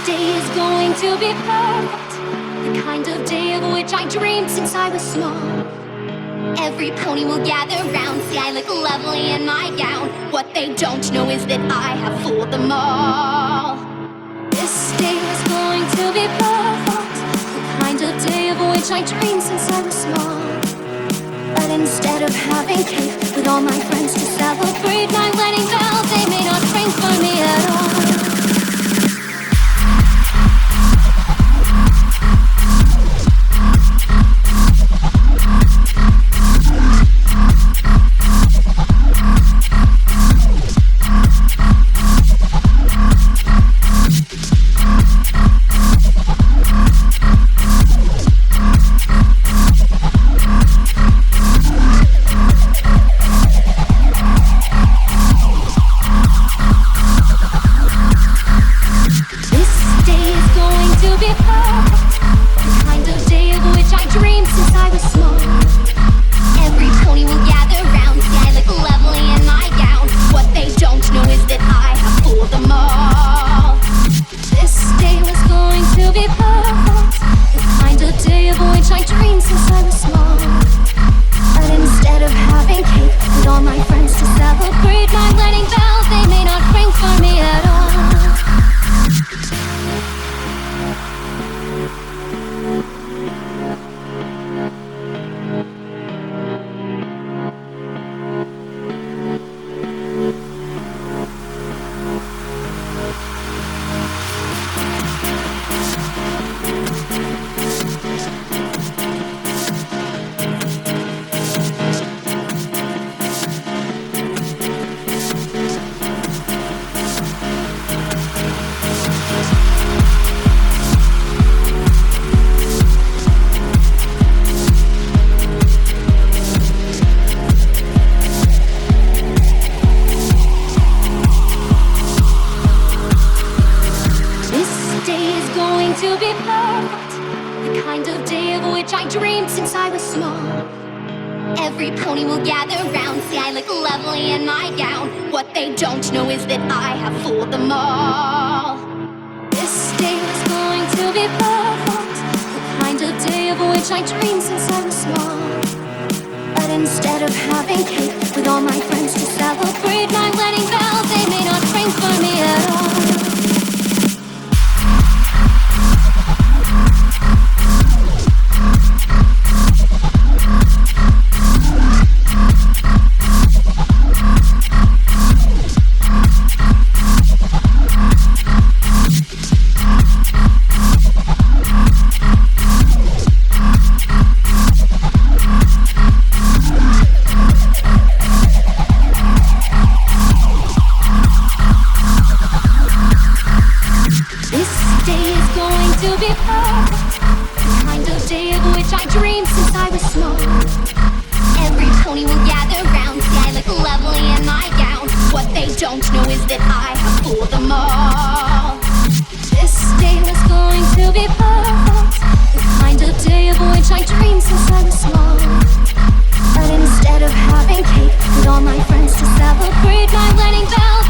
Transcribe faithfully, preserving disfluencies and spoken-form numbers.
day is going to be perfect, the kind of day of which I dreamed since I was small. Every pony will gather round, see I look lovely in my gown. What they don't know is that I have fooled them all. This day is going to be perfect, the kind of day of which I dreamed since I was small. But instead of having cake with all my friends to celebrate my wedding bells, they may not ring for me at all. To be perfect, the kind of day of which I dreamed since I was small. Every pony will gather round, see I look lovely in my gown. What they don't know is that I have fooled them all. This day was going to be perfect, the kind of day of which I dreamed since I was small. But instead of having cake with all my friends to celebrate my wedding bells, they may not ring for me at all. To be perfect, the kind of day of which I dreamed since I was small. Every pony will gather round, see I look lovely in my gown. What they don't know is that I have fooled them all. This day was going to be perfect, the kind of day of which I dreamed since I was small. But instead of having cake with all my friends to celebrate my wedding bells,